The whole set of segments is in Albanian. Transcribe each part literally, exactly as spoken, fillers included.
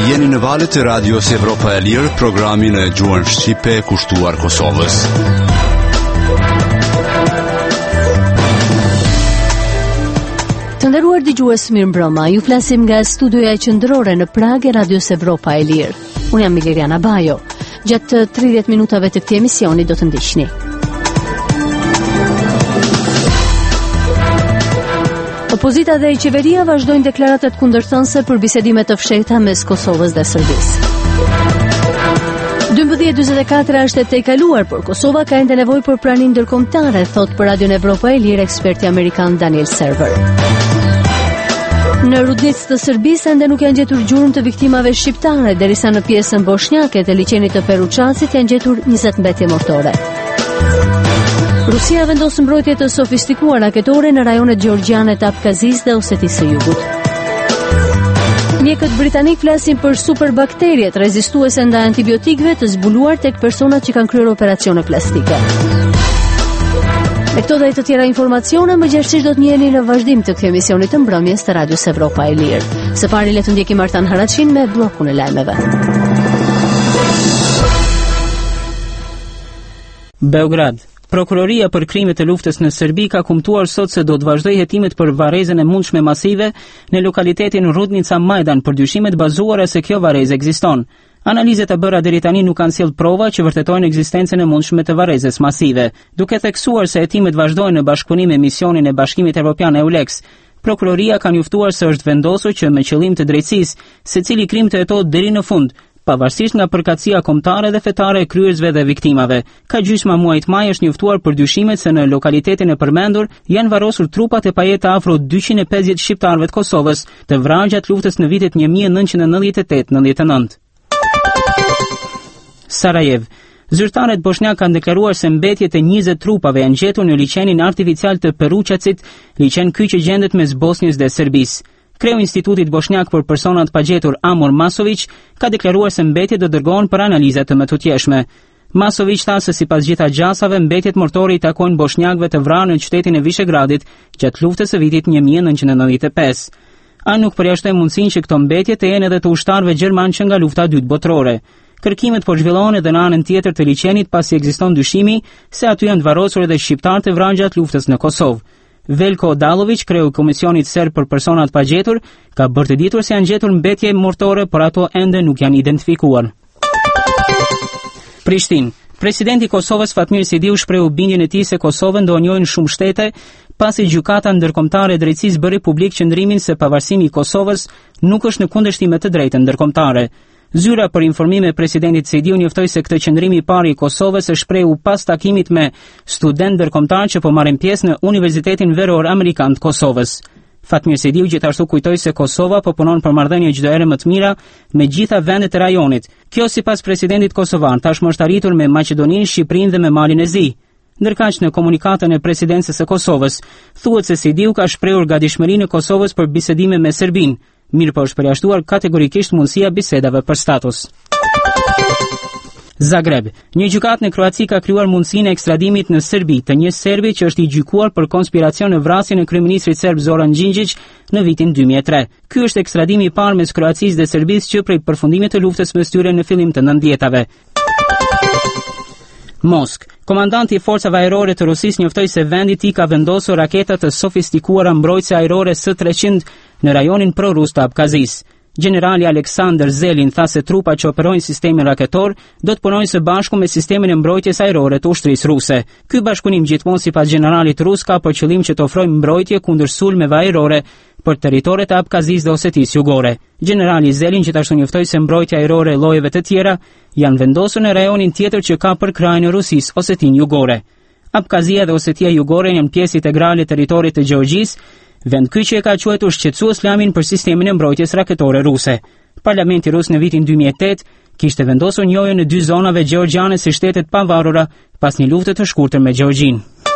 Jeni në valët e Radios Evropa e Lirë, programin e gjuhën shqipe kushtuar Kosovës. Të nderuar dëgjues, mirëmbrëma. Ju flasim nga studioja qendrore në Prag e Radios Evropa e Lirë. Unë jam Mileriana Bajo. Gjatë tridhjetë minutave të këtij emisioni do të ndiqni. Opozita dhe qeveria vazhdojnë deklaratat kundërthënëse për bisedime të fshehta mes Kosovës dhe Serbisë. dymbëdhjetë e njëzet e katër është e tejkaluar, por Kosova ka ende nevojë për pranim ndërkombëtare, thot për Radion Evropa e Lirë eksperti amerikan Daniel Server. Në Rudnicë të Serbisë ende nuk janë gjetur gjurmë të viktimave shqiptare, derisa në pjesën bosnjake të liçenit të Peruçasit janë gjetur njëzet mbetje mortore. Rusia vendos mbrojtje të sofistikuar raketore në rajonet gjeorgjiane të Abkazisë dhe Osetisë së Jugut. Mjekët britanik flasin për superbakteriet rezistuese ndaj antibiotikëve të zbuluar tek personat që kanë kryer operacione plastike. Me këto dhe të tjera informacione, më gjerësisht do të njiheni në vazhdim të këtij emisioni të mbrëmjes të Radios Evropa e Lirë. Së pari le të ndjekim Artan Haraçin me bllokun e lajmeve. Beograd. Prokuroria për krimet e luftës në Serbi ka kumtuar sot se do të vazhdojë hetimet për varrezën e mundshme masive në lokalitetin Rudnica Majdan për dyshimet bazuara se kjo varrezë ekziston. Analizat e bëra deri tani nuk kanë sjellë prova që vërtetojnë ekzistencën e mundshme të varrezës masive, duke theksuar se hetimet vazhdojnë në bashkëpunim me misionin e Bashkimit Evropian EULEX. Prokuroria ka njoftuar se është vendosur që me qëllim të drejtësisë secili krim të hetohet deri në fund, pavarësisht nga përkatësia kombëtare dhe fetare e kryesve dhe viktimave. Ka gjysma muajit maj është njoftuar për dyshimet se në lokalitetin e përmendur janë varrosur trupat e pajeta afro dyqind e pesëdhjetë shqiptarëve të Kosovës, të vrarë gjatë luftës në vitet një mijë e nëntëqind e nëntëdhjetë e tetë nëntëdhjetë e nëntë. Sarajevo. Zyrtarët bosnjak kanë deklaruar se mbetjet e njëzet trupave janë gjetur në liçenin artificial të Peruçacit, liçen ky që gjendet mes Bosnjës dhe Serbisë. Kreu Institutit Bosnjak për Personat pa gjetur Amor Masović ka deklaruar se mbetjet do dërgohen për analiza të mëtutjeshme. Masović tha se sipas gjitha gjasave mbetjet mortore i takojnë bosnjakëve të vrarë në qytetin e Vishegradit gjatë luftës së vitit një mijë e nëntëqind e nëntëdhjetë e pesë. Ai nuk përjashtoi mundësinë që këto mbetje të jenë edhe të ushtarëve gjerman që nga lufta e dytë botërore. Kërkimet po zhvillohen edhe në anën tjetër të liçenit pasi ekziston dyshimi se aty janë të varrosur edhe shqiptarë të vrarë gjatë luftës në Kosovë. Veljko Odalović, kreu i Komisionit Serb për Personat pa gjetur, ka bërë të ditur se janë gjetur mbetje mortore, por ato ende nuk janë identifikuar. Prishtinë. Presidenti i Kosovës Fatmir Sidiu shprehu bindjen e tij se Kosovën do njohin shumë shtete, pasi gjykata ndërkombëtare e drejtësisë bëri publik qëndrimin se pavarësimi i Kosovës nuk është në kundërshtim me të drejtën ndërkombëtare. Zyra për informime e presidentit Sidiu njoftoi se këtë qëndrim i parë i Kosovës e shprehu pas takimit me student ndërkombëtar që po marrin pjesë në Universitetin Veror Amerikan të Kosovës. Fatmir Sidiu gjithashtu kujtoi se Kosova po punon për marrëdhënie çdo herë më të mira me gjitha vendet e rajonit. Kjo sipas presidentit kosovar tashmë është arritur me Maqedoninë, Shqipërinë dhe me Malin e Zi. Ndërkaq në komunikatën e presidencës së Kosovës thuhet se Sidiu ka shprehur gatishmërinë e Kosovës për bisedime me Serbinë. Mirë po është përjashtuar kategorikisht mundësia bisedave për status. Zagreb. Një gjykatë në Kroaci ka krijuar mundësinë e ekstradimit në Serbi të një serbi që është i gjykuar për konspiracion në vrasjen e kryeministrit serb Zoran Đinđić në vitin dy mijë e tre. Ky është ekstradimi i parë mes Kroacisë dhe Serbisë që prej përfundimit të luftës mes tyre në fillim të nëntëdhjetave. Moskë. Komandanti i forcave ajrore të Rusisë njoftoi se vendi i tij ka vendosur raketa të sofistikuara mbrojtëse ajrore S treqind në rajonin pro-rus të Abkazisë. Generali Aleksandr Zelin tha se trupat që operojnë sistemin raketor do të punojnë së bashku me sistemin e mbrojtjes ajrore të ushtrisë ruse. Ky bashkëpunim gjithmonë sipas generalit rus ka për qëllim që të ofrojë mbrojtje kundër sulmeve ajrore për territoret e Abkazisë dhe Osetisë Jugore. Generali Zelin gjithashtu njoftoi se mbrojtja ajrore e llojeve të tjera janë vendosur në rajonin tjetër që ka për krajin e Rusisë, Osetinë Jugore. Abkazia dhe Osetia Jugore janë pjesë integrale e territorit të Gjeorgjisë, vend ky që e ka quajtur shqetësues lajmin për sistemin e mbrojtjes raketore ruse. Parlamenti rus në vitin dy mijë e tetë kishte vendosur njojën në dy zonave gjeorgjiane si shtetet pavarura pas një lufte të shkurtër me Gjeorgjinë.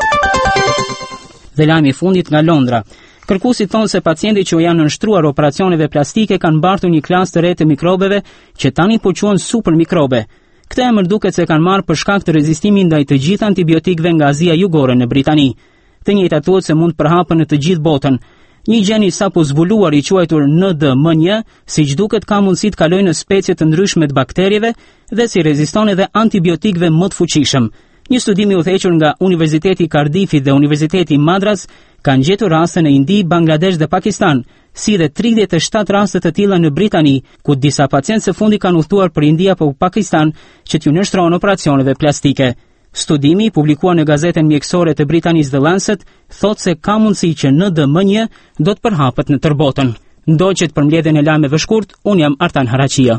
Dhe lajmi i fundit nga Londra. Kërkuesit thonë se pacientët që janë nënshtruar operacioneve plastike kanë mbartur një klasë të re të mikrobeve që tani po quhen supermikrobe. Këtë emër duket se kanë marrë për shkak të rezistimit ndaj të gjithë antibiotikëve nga Azia Jugore në Britani. Të njëjtat thuhet se mund të përhapen në të gjithë botën. Një gjeni sapo zbuluar i quajtur N D M një, siç duket ka mundësi të kalojë në specie të ndryshme të bakterieve dhe si reziston edhe antibiotikëve më të fuqishëm. Një studim i udhëhequr nga Universiteti i Cardiffit dhe Universiteti i Madras kanë gjetur raste në Indi, Bangladesh dhe Pakistan, si dhe tridhjetë e shtatë raste të tilla në Britani, ku disa pacientë së fundi kanë udhëtuar për Indi apo Pakistan që t'ju nështrohen operacioneve plastike. Studimi, publikuar në gazetën mjekësore të Britanisë The Lancet, thotë se ka mundësi që N D M një do të përhapet në tërë botën. Ndoqet për mbledhjen e lajmeve shkurt, unë jam Artan Haraqia.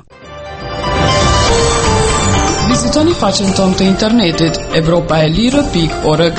Vizitoni faqen tonë të internetit evropa e lirë pikë org.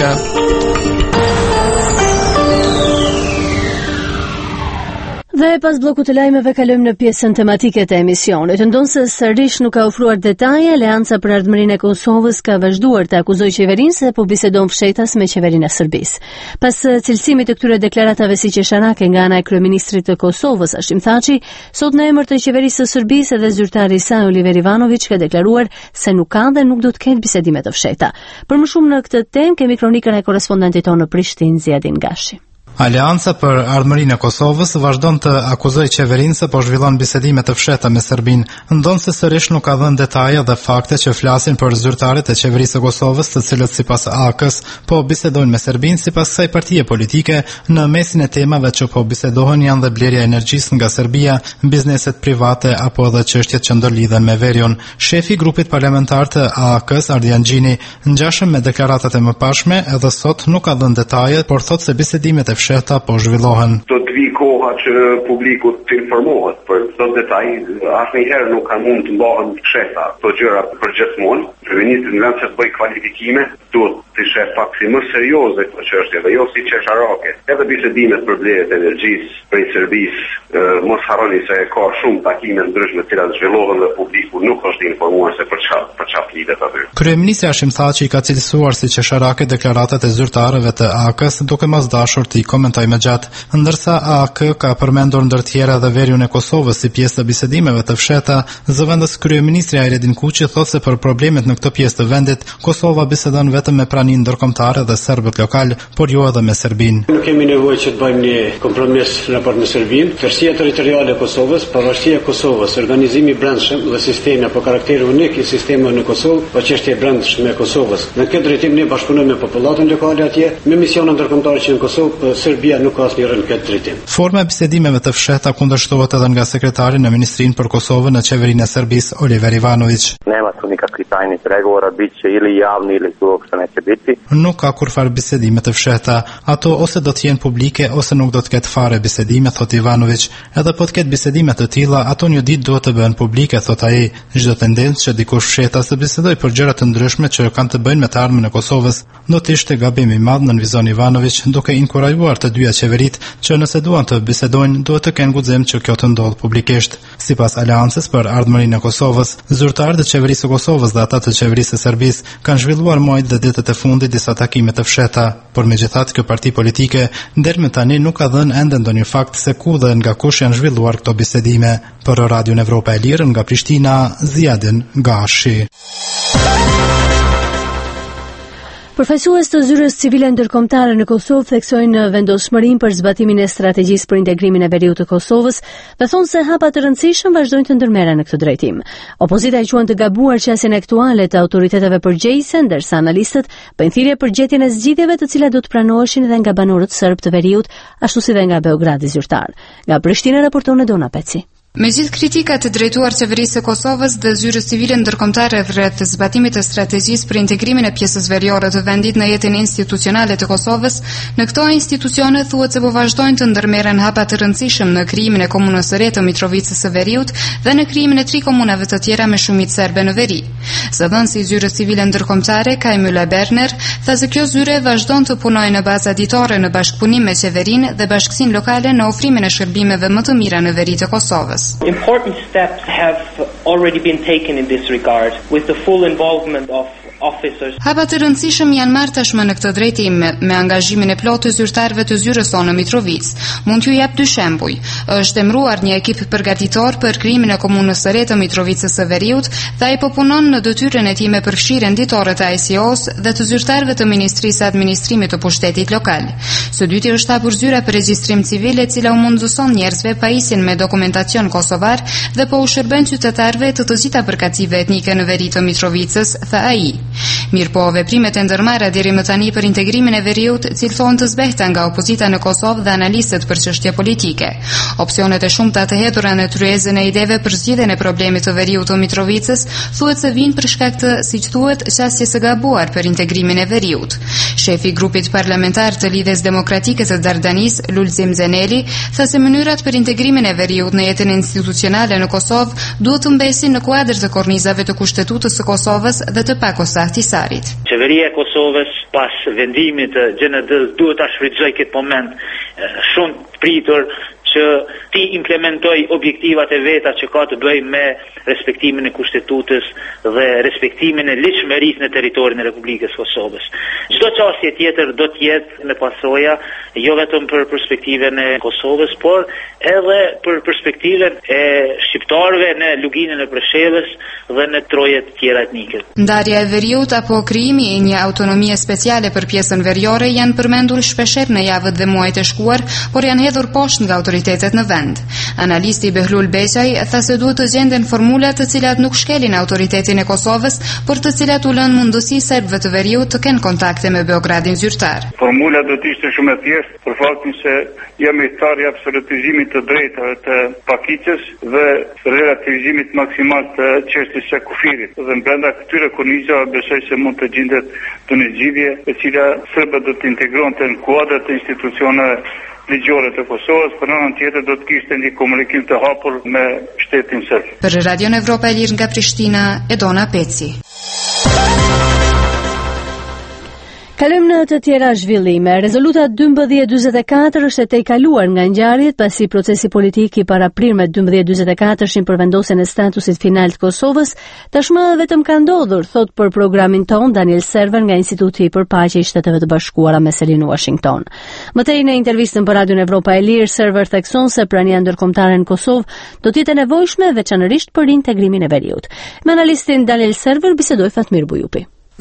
Dhe pas bllokut të lajmeve kalojmë në pjesën tematike të emisionit. Ndonë se sërish nuk ka ofruar detaje, Aleanca për Ardhmërinë e Kosovës ka vazhduar të akuzojë qeverinë se po bisedon fshetas me qeverinë e Serbisë. Pas cilësimit të këtyre deklaratave siçesharake nga ana e kryeministrit të Kosovës, Hashim Thaçi, sot në emër të qeverisë së Serbisë edhe zyrtari i saj Oliver Ivanović ka deklaruar se nuk ka dhe nuk do të ketë bisedime të fshehta. Për më shumë në këtë temë kemi kronikën e korrespondentit tonë në Prishtinë, Ziadin Gashi. Aleanca për Ardhmërinë e Kosovës vazhdon të akuzojë qeverinë se po zhvillon bisedime të fshehta me Serbinë, ndonse sërish nuk ka dhënë detaje dhe fakte që flasin për zyrtarët e qeverisë së Kosovës, të cilët sipas A K-s po bisedojnë me Serbinë. Sipas kësaj partie politike, në mesin e temave që po bisedohen janë dhe blerja e energjisë nga Serbia, bizneset private apo edhe çështjet që ndërlidhen me veriun. Shefi i grupit parlamentar të A K-s, Ardian Gjini, ngjashëm me deklaratat e mëparshme, edhe sot nuk ka dhënë detaje, por thotë se bisedimet e fshehta po zhvillohen. Do të vi koha që publiku të informohet për çdo detaj, asnjëherë nuk ka mund të mbahen fshehta këto gjëra përgjithmonë. Kryeministri në vend se të bëjë kvalifikime, duhet të sheh faksi më serioze këto çështje dhe jo si qesharake. Edhe bisedimet për blerjet e energjisë prej Serbisë, mos harroni se ka shumë takime ndryshme të cilat zhvillohen dhe publiku nuk është i informuar se për çfarë për çfarë flitet aty. Kryeministri Hashim Thaçi ka cilësuar si qesharake deklaratat e zyrtarëve të A K-s, duke mos dashur të i komentojë më gjatë, ndërsa A K ka përmendur ndër tjera dhe veriun e Kosovës si pjesë të bisedimeve të fshehta. Zëvendës kryeministri Ajredin Kuqi thotë se për problemet në këtë pjesë të vendit, Kosova bisedon vetëm me praninë ndërkombëtare dhe serbët lokal, por jo edhe me Serbinë. Nuk kemi nevojë që të bëjmë një kompromis në raport me Serbinë. Tërësia territoriale e Kosovës, pavarësia e Kosovës, organizimi i brendshëm dhe sistemi apo karakteri unik i sistemit në Kosovë, po çështja e brendshme e Kosovës. Në këtë drejtim ne bashkëpunojmë me popullatën lokale atje, me misione ndërkombëtare që në Kosovë, Serbia nuk ka asnjë rol në këtë drejtim. Forma e bisedimeve të fshehta kundërshtohet edhe nga sekretari në Ministrinë për Kosovën në qeverinë e Serbisë, Oliver Ivanović. Nema su nikakvi tajni pregovora, biće ili javni ili su uopšte neće biti. Nuk ka kurfar bisedime të fshehta, ato ose do të jenë publike ose nuk do të ketë fare bisedime, thot Ivanović. Edhe po të ketë bisedime të tilla, ato një ditë duhet të bëhen publike, thot ai. Çdo tendencë që dikush fshehtas të bisedojë për gjëra të ndryshme që kanë të bëjnë me të ardhmen e Kosovës, do të ishte gabim i madh, nënvizon Ivanović, duke inkurajuar të dyja qeveritë që nëse duan të bisedojnë, duhet të kenë guxim që kjo të ndodhë publikisht. Sipas Aleancës për Ardhmërinë e Kosovës, zyrtarët e qeverisë së Kosovës dhe ata të qeverisë së Serbisë kanë zhvilluar muajt dhe ditët e fundit disa takime të fshehta, por megjithatë kjo parti politike deri më tani nuk ka dhënë ende ndonjë fakt se ku dhe nga kush janë zhvilluar këto bisedime. Për Radion Evropa e Lirë nga Prishtina, Ziadin Gashi. Përfaqësues të zyrës civile ndërkombëtare në Kosovë theksojnë vendosmërinë për zbatimin e strategjisë për integrimin e veriut të Kosovës dhe thonë se hapa të rëndësishëm vazhdojnë të ndërmerren në këtë drejtim. Opozita e quan të gabuar qasjen aktuale të autoriteteve përgjegjëse, ndërsa analistët bëjnë thirrje për gjetjen e zgjidhjeve të cilat do të pranoheshin edhe nga banorët serb të veriut, ashtu si dhe nga Beogradi zyrtar. Nga Prishtina raporton Dona Peci. Me gjithë kritikat e drejtuar qeverisë së Kosovës dhe zyrës civile ndërkombëtare rreth zbatimit të strategjisë për integrimin e pjesës veriore të vendit në jetën institucionale të Kosovës, në këto institucione thuhet se po vazhdojnë të ndërmerren hapa të rëndësishëm në krijimin e komunës së re të Mitrovicës së Veriut dhe në krijimin e tri komunave të tjera me shumicë serbe në veri. Zëdhënësi i zyrës civile ndërkombëtare, Kajmyla Berner, tha se kjo zyre vazhdon të punojë në bazë ditore në bashkëpunim me qeverinë dhe bashkësinë lokale në ofrimin e shërbimeve më të mira në veri të Kosovës. Important steps have already been taken in this regard with the full involvement of officers. Hapa të rëndësishëm janë marrë tashmë në këtë drejtim me, me angazhimin e plotë të zyrtarëve të zyrës sonë në Mitrovic. Mund t'ju jap dy shembuj. Është emëruar një ekip përgatitor për krijimin e komunës së re të Mitrovicës së Veriut dhe ai po punon në detyrën e tij me përfshirjen ditore të I C O-s dhe të zyrtarëve të Ministrisë së Administrimit të Pushtetit Lokal. Së dyti është hapur zyra për regjistrim civil, e cila u mundëson njerëzve pajisjen me dokumentacion kosovar dhe po u shërben qytetarëve të të gjitha përkatësive etnike në veri të Mitrovicës, tha ai. Mirë po, veprimet e ndërmarra deri më tani për integrimin e veriut cilësohen të zbehta nga opozita në Kosovë dhe analistët për çështje politike. Opsionet e shumta të hedhura në tryezën e ideve për zgjidhjen e problemit të veriut të Mitrovicës thuhet se vijnë për shkak të, siç thuhet, qasjes së gabuar për integrimin e veriut. Shefi i grupit parlamentar të Lidhjes Demokratike të Dardanis, Lulzim Zeneli, tha se mënyrat për integrimin e veriut në jetën institucionale në Kosovë duhet të mbesin në kuadër të kornizave të Kushtetutës së Kosovës dhe të pakosahtisarit. Qeveria e Kosovës pas vendimit të G N D-s duhet ta shfrytëzojë këtë moment shumë pritur që ti implementoj objektivat e veta që ka të bëjë me respektimin e kushtetutës dhe respektimin e ligjshmërisë në territorin e Republikës Kosovës. Çdo çështje tjetër do të jetë me pasoja jo vetëm për perspektivën e Kosovës, por edhe për perspektivën e shqiptarëve në luginën e Preshevës dhe në trojet tjera etnike. Ndarja e veriut apo krijimi i një autonomie speciale për pjesën veriore janë përmendur shpeshherë në javët dhe muajt e shkuar, por janë hedhur poshtë nga autoritetet në vend. Analisti Behlul Beqaj tha se duhet të gjenden formula të cilat nuk shkelin autoritetin e Kosovës, por të cilat u lënë mundësi serbëve të veriut të kenë kontakte me Beogradin zyrtar. Formula do të ishte shumë e thjeshtë për faktin se jemi tarë i absolutizimit të drejtave të pakicës dhe relativizimit maksimal të çështjes së kufirit. Dhe brenda këtyre kornizave besoj se mund të gjendet një zgjidhje e cila serbët do të integronte në kuadrat të institucioneve ligjore të Kosovës, për anën tjetër do të kishte një komunikim të hapur me shtetin serb. Për Radion Evropa e Lirë nga Prishtina, Edona Peci. Kalojmë në të tjera zhvillime. Rezoluta dymbëdhjetë dymbëdhjetë e katër është e tejkaluar nga ngjarjet pasi procesi politik i paraprirmet dymbëdhjetë dymbëdhjetë e katër-shin për vendosjen e statusit final të Kosovës tashmë vetëm ka ndodhur, thot për programin ton Daniel Server nga Instituti i Përpaqe i Shteteve të Bashkuara me selin në Washington. Më tej në intervistën për Radion Evropa e Lirë, Server thekson se prania ndërkombëtare në Kosovë do të jetë e nevojshme veçanërisht për integrimin e veriut. Me analistin Daniel Server bisedoi Fatmir Bujupi.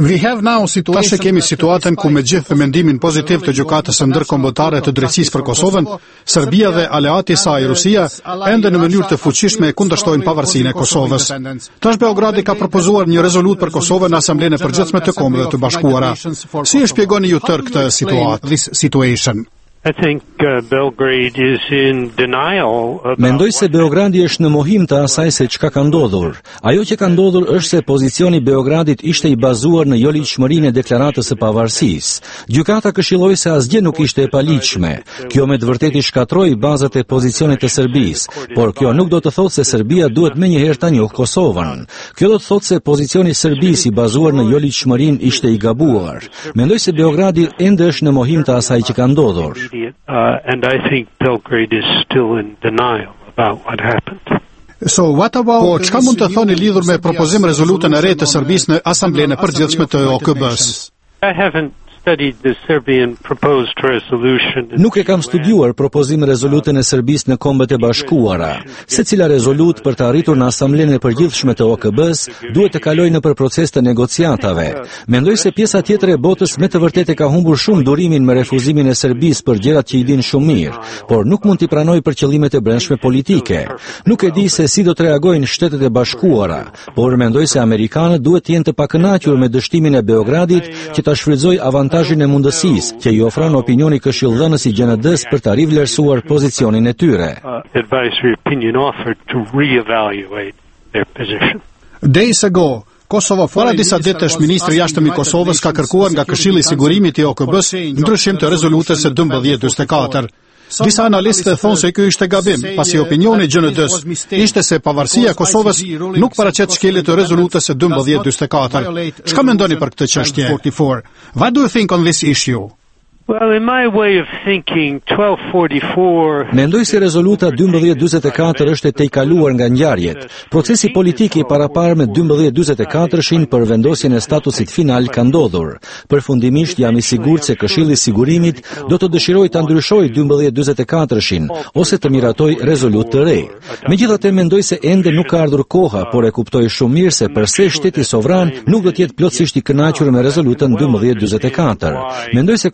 Tash e kemi situatën ku me gjithë mendimin pozitiv të gjykatës së ndërkombëtare të drejtësisë për Kosovën, Serbia dhe aleati i saj Rusia ende në mënyrë të fuqishme kundërshtojnë pavarësinë e Kosovës. Tash Beogradi ka propozuar një rezolutë për Kosovën në Asamblenë e Përgjithshme të Kombeve të Bashkuara. Si e shpjegoni ju tërë këtë situatë, this situation? I think uh, Belgrade is in denial about... Mendoj se Beogradi është në mohim të asaj se çka ka ndodhur. Ajo që ka ndodhur është se pozicioni i Beogradit ishte i bazuar në joligjshmërinë e deklaratës së pavarësisë. Gjykata këshilloi se asgjë nuk ishte e paligjshme. Kjo me të vërtetë shkatroi bazat e pozicionit të Serbisë, por kjo nuk do të thotë se Serbia duhet menjëherë ta njohë Kosovën. Kjo do të thotë se pozicioni i Serbisë i bazuar në joligjshmërinë ishte i gabuar. Mendoj se Beogradi ende është në mohim të asaj që ka ndodhur. Uh, and I think Belgrade is still in denial about what happened. So what about Po çka mund të thoni lidhur me propozim rezolutën e re të Serbisë në Asamblenë e Përgjithshme të O K B-s? I haven't studied the Serbian proposed resolution. Nuk e kam studiuar propozim rezolutën e Serbisë në Kombet e Bashkuara. Secila rezolutë për të arritur në Asamblenë e Përgjithshme të O K B-s duhet të kalojë nëpër proces të negociatave. Mendoj se pjesa tjetër e botës me të vërtetë ka humbur shumë durimin me refuzimin e Serbisë për gjërat që i dinë shumë mirë, por nuk mund t'i pranojë për qëllimet e brendshme politike. Nuk e di se si do të reagojnë Shtetet e Bashkuara, por mendoj se amerikanët duhet të jenë të pakënaqur me dështimin e Beogradit që ta shfrytëzojë avantazhin e mundësisë që i ofron opinioni këshillëdhënës i G N D-s për ta rivlerësuar pozicionin e tyre. Days ago, Kosova para disa ditësh ministri i jashtëm i Kosovës ka kërkuar nga Këshilli i Sigurimit i O K B-s ndryshim të rezolutës së dymbëdhjetë dymbëdhjetë e katër. Disa analistë thonë se ky ishte gabim, pasi opinioni i G N D-s ishte se pavarësia e Kosovës nuk paraqet shkelje të rezolutës së dymbëdhjetë dymbëdhjetë e katër. Çka mendoni për këtë çështje? What do you think on this issue? Well, in my way of thinking, twelve forty-four... Mendoj se rezoluta dymbëdhjetë dymbëdhjetë e katër është e tejkaluar nga ngjarjet. Procesi politik i paraparë me dymbëdhjetë dymbëdhjetë e katër-shin për vendosjen e statusit final ka ndodhur. Përfundimisht jam i sigurt se Këshilli i Sigurimit do të dëshirojë ta ndryshojë dymbëdhjetë dymbëdhjetë e katër-shin ose të miratojë rezolutë të re. Megjithatë mendoj se ende nuk ka ardhur koha, por e kuptoj shumë mirë se përse shteti sovran nuk do të jetë plotësisht i kënaqur me rezolutën dymbëdhjetë dymbëdhjetë e katër. Mendoj se Kosova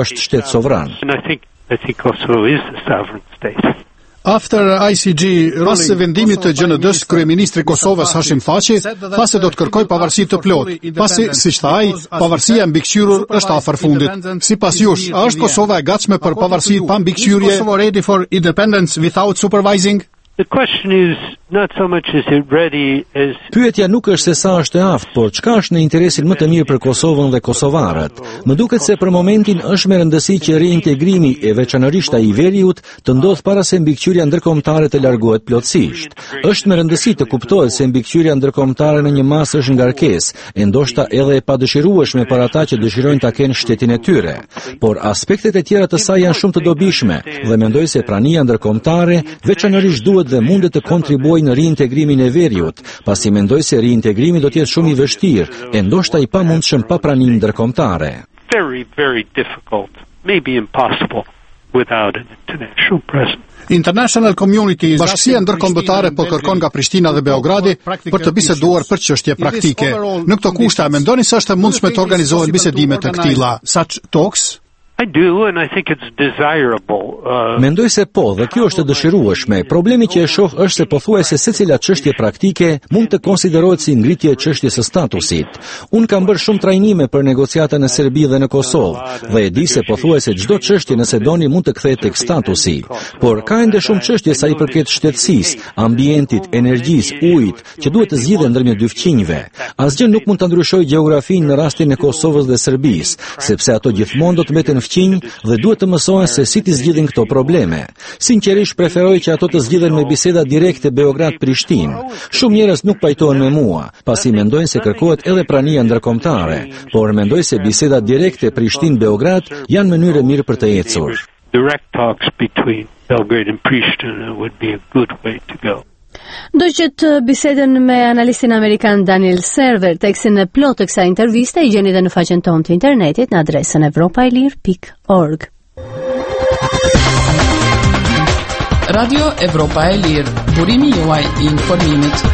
është shtet sovran. And I think I think Kosovo is a sovereign state. After I C G, pas vendimit të G N D-s, kryeministri i Kosovës Hashim Thaçi tha se do të kërkojë pavarësi të plotë, pasi siç tha ai, pavarësia e mbikëqyrur është afër fundit. Sipas jush, a është Kosova e gatshme për pavarësi pa mbikëqyrje? Kosovo ready for independence without supervising? The question is not so much is it ready as Pyetja nuk është se sa është e aftë, por çka është në interesin më të mirë për Kosovën dhe kosovarët. Më duket se për momentin është me rëndësi që reintegrimi e veçanërisht ai i veriut të ndodh para se mbikëqyrja ndërkombëtare të largohet plotësisht. Është me rëndësi të kuptohet se mbikëqyrja ndërkombëtare në një masë është ngarkesë, e ndoshta edhe e padëshirueshme për ata që dëshirojnë ta kenë shtetin e tyre. Por aspektet e tjera të saj janë shumë të dobishme dhe mendoj se prania ndërkombëtare veçanërisht duhet dhe mundet të kontribuojë në riintegrimin e veriut, pasi mendoj se reintegrimi do të jetë shumë i vështirë, e ndoshta i pamundshëm pa praninë ndërkombëtare. Very, very difficult, maybe impossible without an international presence. International Community, bashkësia ndërkombëtare po kërkon nga Prishtina dhe Beogradi për të biseduar për çështje praktike. Në këto kushte, a mendoni se është e mundshme të organizohen bisedime të këtilla? Such talks? I do, and I think it's desirable. Uh, Mendoj se po, dhe kjo është e dëshirueshme. Problemi që e shoh është se pothuajse secila çështje praktike mund të konsiderohet si ngritje e çështjes së statusit. Unë kam bërë shumë trajnime për negociata në Serbi dhe në Kosovë, dhe e di se pothuajse çdo çështje nëse doni mund të kthehet tek statusi. Por ka ende shumë çështje sa i përket shtetësisë, ambientit, energjisë, ujit, që duhet të zgjidhen ndërmjet dy fqinjve. Asgjë nuk mund ta ndryshojë gjeografinë në rastin e Kosovës dhe Serbisë, sepse ato gjithmonë do të mbeten fqinj dhe duhet të mësohen se si të zgjidhin këto probleme. Sinqerisht preferoj që ato të zgjidhen me biseda direkte Beograd-Prishtinë. Shumë njerëz nuk pajtohen me mua, pasi mendojnë se kërkohet edhe prania ndërkombëtare, por mendoj se biseda direkte Prishtinë-Beograd janë mënyrë mirë për të ecur. Direct talks between Belgrade and Pristina would be a good way to go. Do që të bisedën me analistin amerikan Daniel Server, tekstin e plot të kësaj interviste i gjeni dhe në faqen tonë të internetit në adresën evropailir pikë org. Radio Evropa e Lirë, burimi juaj i informimit.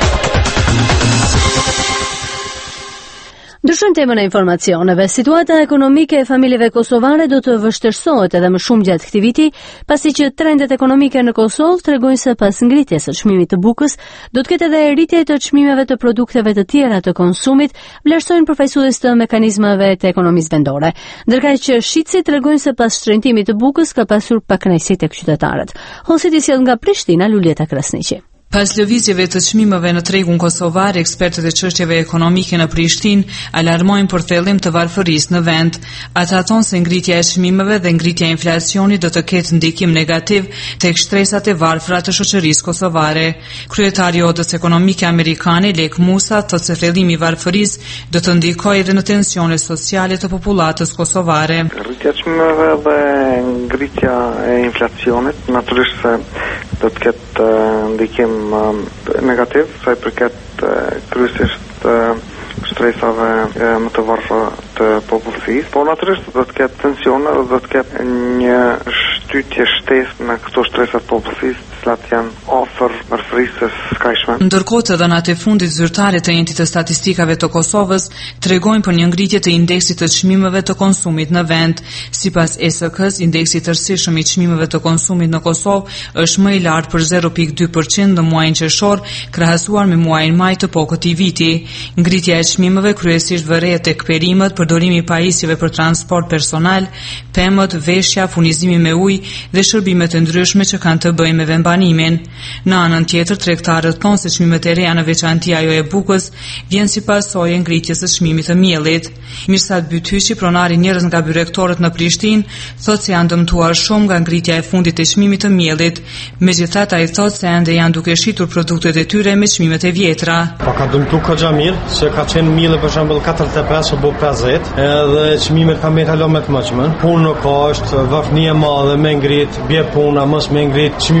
Ndryshojmë temën e informacioneve. Situata ekonomike e familjeve kosovare do të vështirësohet edhe më shumë gjatë këtij viti, pasi që trendet ekonomike në Kosovë tregojnë se pas ngritjes së çmimit të bukës, do të ketë edhe rritje të çmimeve të produkteve të tjera të konsumit, vlerësojnë përfaqësues të mekanizmave të ekonomisë vendore. Ndërkaq që shitësit tregojnë se pas shtrëngimit të bukës ka pasur pakënaqësi tek qytetarët. Hosit i sjell nga Prishtina, Lulieta Krasniqi. Pas lëvizjeve të çmimeve në tregun kosovar, ekspertët e çështjeve ekonomike në Prishtinë alarmojnë për thellim të varfërisë në vend. Ata thonë se ngritja e çmimeve dhe ngritja e inflacionit do të ketë ndikim negativ tek shtresat e varfra të shoqërisë kosovare. Kryetari i Odës Ekonomike Amerikane, Lek Musa, thotë se thellimi i varfërisë do të ndikojë edhe në tensione sociale të popullatës kosovare. Rritja e çmimeve dhe ngritja e inflacionit natyrisht se do të ketë ndikim negativ sa i përket kryesisht shtresave më të varfra të popullsisë, por natyrisht do të ketë tensione dhe do të ketë një shtytje shtesë në këto shtresa të popullsisë, të cilat janë afër varfërisë së skajshme. Ndërkohë të dhënat e fundit zyrtare të Entit të Statistikave të Kosovës tregojnë për një ngritje të indeksit të çmimeve të konsumit në vend. Sipas E S K-s, indeksi tërësishëm i çmimeve të konsumit në Kosovë është më i lartë për zero pikë dy përqind në muajin qershor, krahasuar me muajin maj të po këtij viti. Ngritja e çmimeve kryesisht vërehet tek perimet, përdorimi i pajisjeve për transport personal, pemët, veshja, furnizimi me ujë dhe shërbimet e ndryshme që kanë të bëjnë me vendbanimin. Në anën tjetër, tregtarët thonë se çmimet e reja, në veçanti ajo e bukës, vjen si pasojë e ngritjes së çmimit të miellit. Mirsad Bytyqi, pronari njerëz nga byrektorët në Prishtinë, thotë se janë dëmtuar shumë nga ngritja e fundit të çmimit të miellit. Megjithatë, ai thotë se ende janë duke shitur produktet e tyre me çmimet e vjetra. Po ka dëmtuar kogja mirë, se ka qenë mielli për shembull katërdhjetë e pesë apo pesëdhjetë, edhe çmimet kanë marrë halo më të mëdha. Punë ka është vafnia e madhe me ngrit, bie puna mos me ngrit, çmimet janë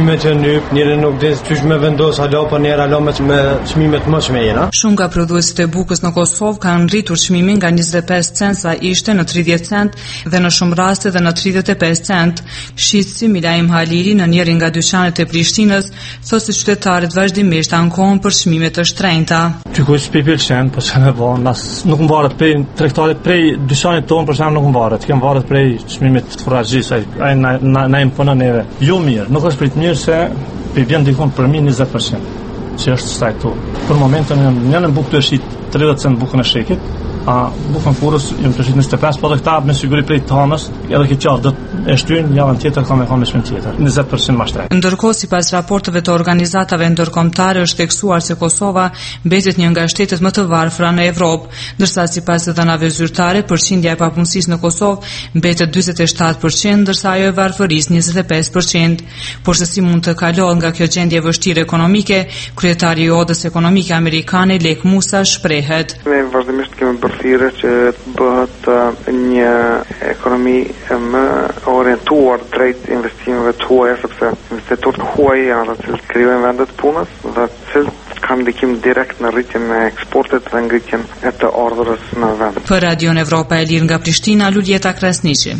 mënyrë, njëri nuk di çysh me vendos hala po njëra hala me me çmime të mëdha jena. Shumë nga prodhuesit e bukës në Kosovë kanë rritur çmimin nga njëzet e pesë cent sa ishte në tridhjetë cent dhe në shumë raste dhe në tridhjetë e pesë cent. Shitsi Milaim Halili në njërin nga dyqanet e Prishtinës thotë se qytetarët vazhdimisht ankohen për çmime të shtrenjta. Çikush pe pëlqen, po çfarë bën, nas nuk mbaret prej tregtarit prej dyqanit ton për shkak nuk mbaret, kem varet prej çmimit të furrazhis, ai na na imponon neve. Jo mirë, nuk është prit mirë se pe vjen dikon për mi njëzet përqind. Që është staj këtu. Për momentin një në bukë të shit tridhjetë cent bukën e shekit, a bukën furës jam të shit njëzet e pesë, po dhe këta me siguri prej tanës, edhe këtë qarë do të e shtyjnë, javën tjetër ka me ka me shpën tjetër, njëzet përqind ma shtrejt. Ndërkohë, sipas raporteve të organizatave ndërkombëtare, është theksuar se Kosova mbetet një nga shtetet më të varfra në Evropë, ndërsa sipas dhënave zyrtare, përqindja e papunësisë në Kosovë mbetet dyzet e shtatë përqind, ndërsa ajo e varfërisë njëzet e pesë përqind. Por se si mund të kalohet nga kjo gjendje vështirë ekonomike, kryetari i Odës Ekonomike Amerikane Lek Musa shprehet. Ne vazhdimisht kemi bërthire që të bëhet një ekonomi më orientuar drejt investimeve të huaja, sepse investitorët huaj janë ata që krijojnë vendet punës dhe të kanë ndikim direkt në rritjen e eksportit dhe ngritjen e të ardhurës në vend. Për Radion Evropa e Lirë nga Prishtina, Luljeta Krasniqi.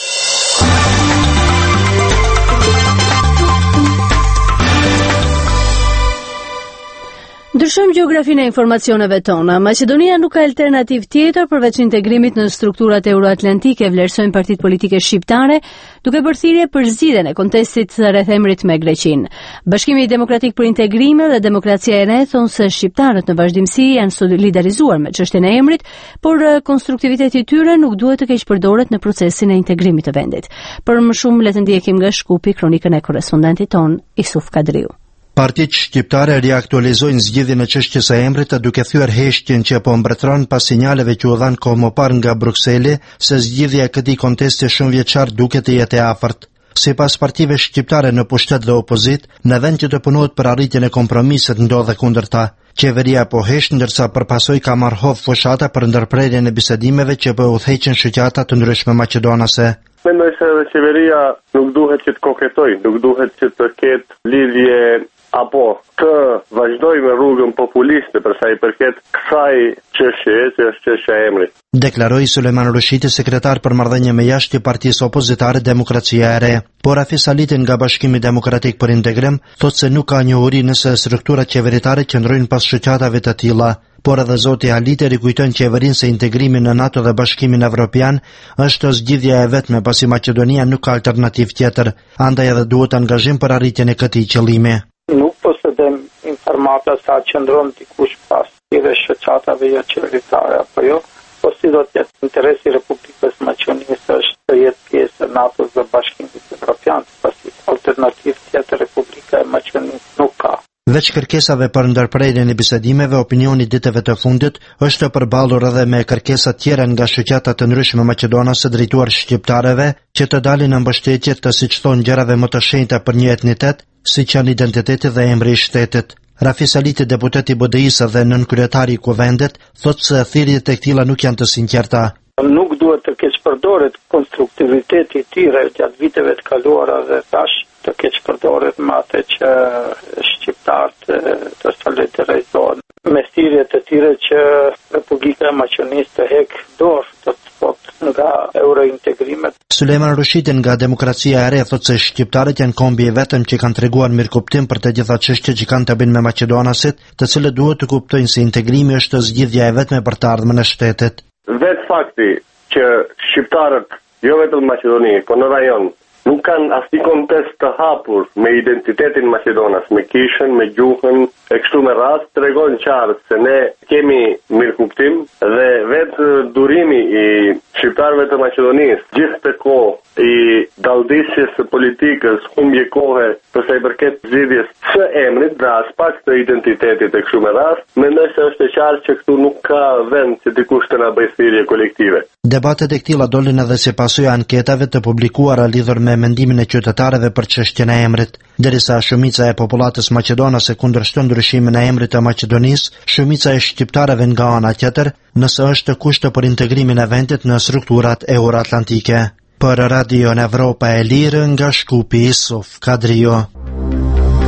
Ndryshojmë gjeografinë e informacioneve tona. Maqedonia nuk ka alternativë tjetër përveç integrimit në strukturat euroatlantike, vlerësojnë partitë politike shqiptare, duke bërë thirrje për zgjidhjen e kontestit rreth emrit me Greqinë. Bashkimi Demokratik për Integrim dhe Demokracia e Re thonë se shqiptarët në vazhdimsi janë solidarizuar me çështjen e emrit, por konstruktiviteti i tyre nuk duhet të keqpërdoret në procesin e integrimit të vendit. Për më shumë le të ndjekim nga Shkupi kronikën e korrespondentit ton Isuf Kadriu. Partitë shqiptare riaktualizojnë zgjidhjen e çështjes së emrit, duke thyer heshtjen që po mbretëron pas sinjaleve që u dhan kohë më parë nga Brukseli se zgjidhja e këtij kontesti shumë vjeçar duket të jetë e afërt. Sipas partive shqiptare në pushtet dhe opozit, në vend që të punohet për arritjen e kompromisit ndodhe kundërta. Qeveria po hesht, ndërsa përpasoj ka marrë hovë fushata për ndërprerjen e bisedimeve që po udhëheqin shoqata të ndryshme maqedonase. Mendoj se edhe qeveria nuk duhet që të koketoj, nuk duhet që të ketë lidhje apo të vazhdoj me rrugën populiste për sa i përket kësaj çështje, që është çështja e emrit. Deklaroi Sulejman Rushiti, sekretar për marrëdhënie me jashtë i partisë opozitare Demokracia e Re. Por Afis Aliti nga Bashkimi Demokratik për Integrim thotë se nuk ka njohuri nëse strukturat qeveritare qëndrojnë pas shoqatave të tilla. Por edhe zoti Aliti rikujton qeverinë se integrimi në NATO dhe Bashkimin Evropian është zgjidhja e vetme pasi Maqedonia nuk ka alternativë tjetër, andaj edhe duhet angazhim për arritjen e këtij qëllimi. Nuk posedem informata sa qëndron dikush pas këtyre shoqatave jo qeveritare apo jo, po si do të jetë interesi i Republikës Maqedonisë është të jetë pjesë e NATO-s dhe Bashkimit Evropian, pasi alternativë tjetër Republika e Maqedonisë nuk ka. Veç kërkesave për ndërprerjen e bisedimeve, opinioni ditëve të fundit është përballur edhe me kërkesa tjera nga shoqata të ndryshme maqedonase drejtuar shqiptarëve që të dalin në mbështetje të siç thonë gjërave më të shenjta për një etnitet, siç janë identiteti dhe emri i shtetit. Rafis Aliti, deputet i B D I-s dhe nënkryetari i Kuvendit, thotë se thirrjet e këtilla nuk janë të sinqerta. Nuk duhet të keqpërdoret konstruktiviteti i tyre gjatë viteve të kaluara dhe tash të keqpërdoret me atë që shqiptarët të solidarizohen me thirrjet e tyre që Republika e Maqedonisë të heq dorë të thotë nga eurointegrimet. Sulejman Rushiti nga Demokracia e Re thotë se shqiptarët janë kombi i vetëm që kanë treguar mirëkuptim për të gjitha çështjet që kanë të bëjnë me maqedonasit, të cilët duhet të kuptojnë se integrimi është zgjidhja e vetme për të ardhmen e shtetit. Vetë fakti që shqiptarët, jo vetëm në Maqedoni, po në rajon, nuk kanë asnjë kontest të hapur me identitetin Maqedonas, me kishën, me gjuhën, e kështu me rast, tregon qartë se ne kemi mirëkuptim dhe vetë durimi i shqiptarëve të Maqedonisë, gjithë të kohë i dalldisjes së politikës, humbje kohe për sa i përket zgjidhjes së emrit dhe as pak të identitetit e kështu me rast, mendoj se është e qartë që këtu nuk ka vend që dikush të na bëjë thirrje kolektive. Debatet e këtilla dolën edhe si pasojë anketave të publikuara lidhur me mendimin e qytetarëve për çështjen e emrit. Derisa shumica e popullatës maqedonase kundërshton ndryshimin e emrit të Maqedonisë, shumica e shqiptarëve nga ana tjetër, nëse është kusht për integrimin e vendit në strukturat euroatlantike. Për Radio Evropa e Lirë nga Shkupi, Isuf Kadrio.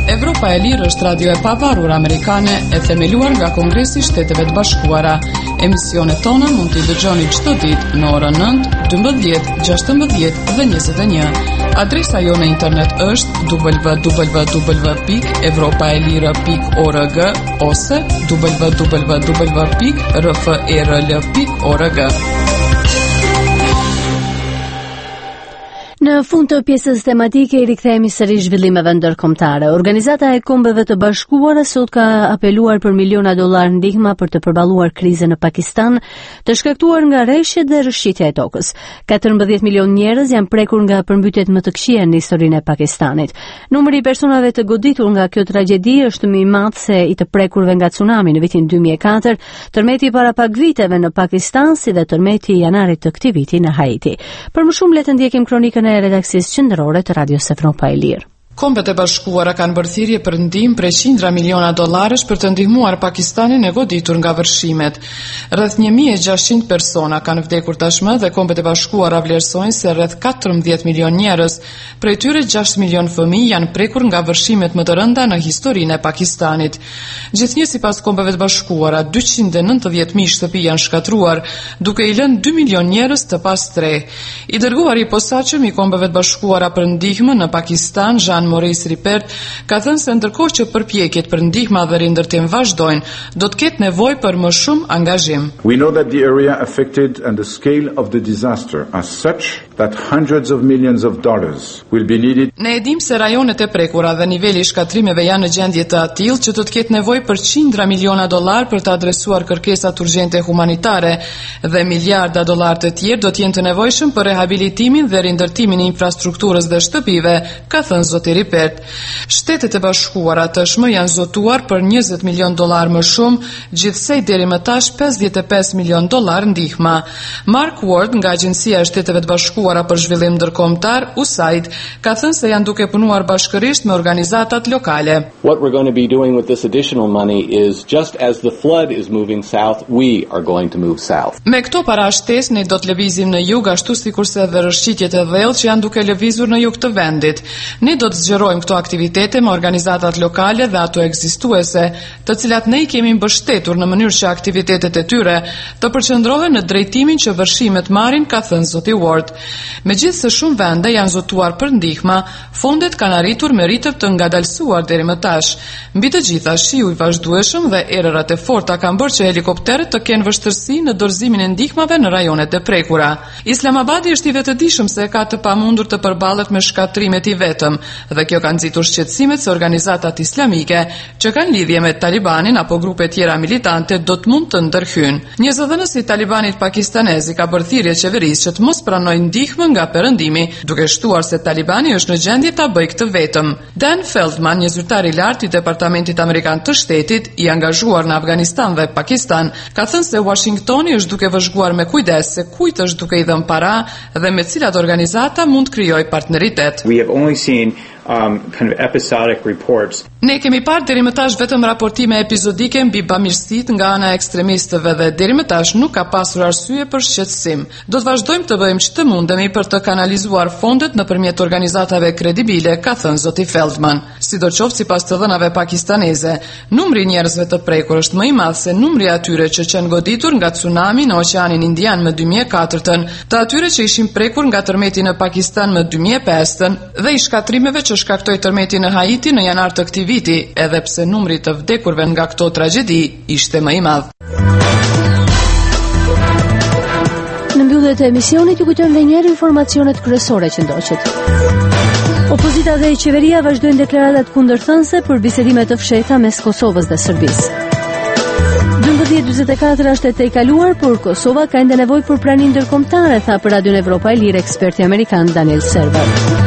Evropa e Lirë është radio e pavarur amerikane e themeluar nga Kongresi i Shteteve të Bashkuara. Emisionet tona mund t'i dëgjoni çdo ditë në orën nëntë, dymbëdhjetë, gjashtëmbëdhjetë dhe njëzet e një. Adresa jo në internet është w w w pikë evropaelira pikë org ose w w w pikë r f e r l pikë org. Në fund të pjesës tematike i rikthehemi sërish zhvillimeve ndërkombëtare. Organizata e Kombeve të Bashkuara sot ka apeluar për miliona dollar ndihma për të përballuar krizën në Pakistan, të shkaktuar nga rreshtet dhe rrëshqitja e tokës. katërmbëdhjetë milion njerëz janë prekur nga përmbytjet më të këqija në historinë e Pakistanit. Numri i personave të goditur nga kjo tragjedi është më i madh se i të prekurve nga tsunami në vitin dy mijë e katër, tërmeti para pak viteve në Pakistan, si dhe tërmeti i janarit të këtij viti në Haiti. Për më shumë le të ndjekim kronikën e redakcisë qendrore të Radios Evropa e Lirë. Kombet e Bashkuara kanë bërë thirrje për ndihmë prej qindra miliona dollarësh për të ndihmuar Pakistanin e goditur nga vërshimet. Rreth një mijë e gjashtëqind persona kanë vdekur tashmë dhe Kombet e Bashkuara vlerësojnë se rreth katërmbëdhjetë milion njerëz, prej tyre gjashtë milion fëmijë janë prekur nga vërshimet më të rënda në historinë e Pakistanit. Gjithnjë sipas Kombeve të Bashkuara, dyqind e nëntëdhjetë mijë shtëpi janë shkatruar, duke i lënë dy milion njerëz të pastreh. I dërguari i posaçëm i Kombeve të Bashkuara për ndihmë në Pakistan, Jean Maurice Ripert, ka thënë se ndërkohë që përpjekjet për ndihmë dhe rindërtim vazhdojnë, do të ketë nevojë për më shumë angazhim. We know that the area affected and the scale of the disaster are such that hundreds of millions of dollars will be needed. Ne e dim se rajonet e prekura dhe niveli i shkatrimeve janë në gjendje të atill që do të ketë nevojë për qindra miliona dollar për të adresuar kërkesat urgjente humanitare dhe miliarda dollar të tjerë do të jenë të nevojshëm për rehabilitimin dhe rindërtimin e infrastrukturës dhe shtëpive, ka thënë zoti Ripert. Shtetet e Bashkuara tashmë janë zotuar për njëzet milion dollar më shumë, gjithsej deri më tash pesëdhjetë e pesë milion dollar ndihma. Mark Ward nga Agjencia e Shteteve të Bashkuara për Zhvillim Ndërkombëtar, U S A I D, ka thënë se janë duke punuar bashkërisht me organizatat lokale. What we're going to be doing with this additional money is just as the flood is moving south, we are going to move south. Me këto parashtesë ne do të lëvizim në jug ashtu sikurse edhe rrëshqitjet e dhellë që janë duke lëvizur në jug të vendit. Ne do të zgjerojmë këto aktivitete me organizatat lokale dhe ato ekzistuese, të cilat ne i kemi mbështetur në mënyrë që aktivitetet e tyre të përqendrohen në drejtimin që vërshimet marrin, ka thënë zoti Ward. Megjithse shumë vende janë zotuar për ndihma, fondet kanë arritur me ritëm të ngadalësuar deri më tash. Mbi të gjitha, shiu i vazhdueshëm dhe erërat e forta kanë bërë që helikopterët të kenë vështirësi në dorëzimin e ndihmave në rajonet e prekura. Islamabadi është i vetëdijshëm se ka të pamundur të përballet me shkatrimet i vetëm, dhe kjo ka nxitur shqetësimet se organizatat islamike që kanë lidhje me Talibanin apo grupe tjera militante do të mund të ndërhyjnë. Një zëdhënës i Talibanit pakistanez i ka bërë thirrje qeverisë që të mos pranojë ndihmë nga perëndimi, duke shtuar se Talibani është në gjendje ta bëjë këtë vetëm. Dan Feldman, një zyrtar i lartë i Departamentit Amerikan të Shtetit, i angazhuar në Afganistan dhe Pakistan, ka thënë se Washingtoni është duke vëzhguar me kujdes se kujt është duke i dhënë para dhe me cilat organizata mund të krijojë partneritet. We have only seen Um, kind of episodic reports. Ne kemi parë deri më tash vetëm raportime epizodike mbi bamirësitë nga ana e ekstremistëve dhe deri më tash nuk ka pasur arsye për shqetësim. Do të vazhdojmë të bëjmë ç'të mundemi për të kanalizuar fondet nëpërmjet organizatave kredibile, ka thënë zoti Feldman. Sidoqoftë, sipas të dhënave pakistaneze, numri i njerëzve të prekur është më i madh se numri i atyre që kanë goditur nga tsunami në Oqeanin Indian më dy mijë e katër, të atyre që ishin prekur nga tërmeti në Pakistan më dy mijë e pesë dhe i shkatrimeve që shkaktoi tërmeti në Haiti në janar të këtij viti, edhe pse numri të vdekurve nga këto tragjedi ishte më i madh. Në mbyllje të emisionit ju kujtojmë edhe një herë informacionet kryesore që ndoqet. Opozita dhe qeveria vazhdojnë deklaratat kundërthënëse për bisedime të fshehta mes Kosovës dhe Serbisë. dymbëdhjetë njëzet e katër është e tejkaluar, por Kosova ka ende nevojë për pranim ndërkombëtare, tha për Radion Evropa e Lirë eksperti amerikan Daniel Server.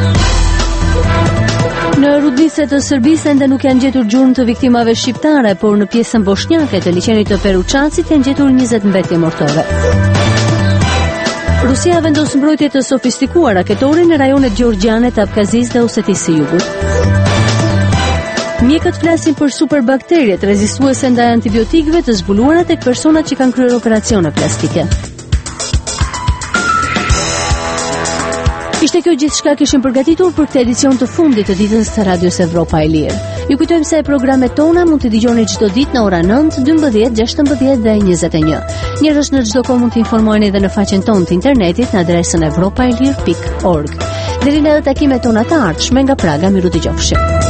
Në rudniset të Serbisë ende nuk janë gjetur gjurmë të viktimave shqiptare, por në pjesën bosnjake të liçenit të Peruçacit janë gjetur njëzet mbetje mortore. Rusia vendos mbrojtje të sofistikuar raketore në rajonet Gjeorgjiane të Abkazisë dhe Osetisë së Jugut. Mjekët flasin për superbakteret rezistuese ndaj antibiotikëve të zbuluara tek personat që kanë kryer operacione plastike. Ishte kjo gjithçka kishim përgatitur për këtë edicion të fundit të ditës së Radios Evropa e Lirë. Ju kujtojmë se programet tona mund t'i dëgjoni çdo ditë në ora nëntë, dymbëdhjetë, gjashtëmbëdhjetë dhe njëzet e një. Njerëz në çdo kohë mund të informoheni edhe në faqen tonë të internetit në adresën evropaelir pikë org. Deri në takimet tona të ardhshme nga Praga, miru dëgjofshim.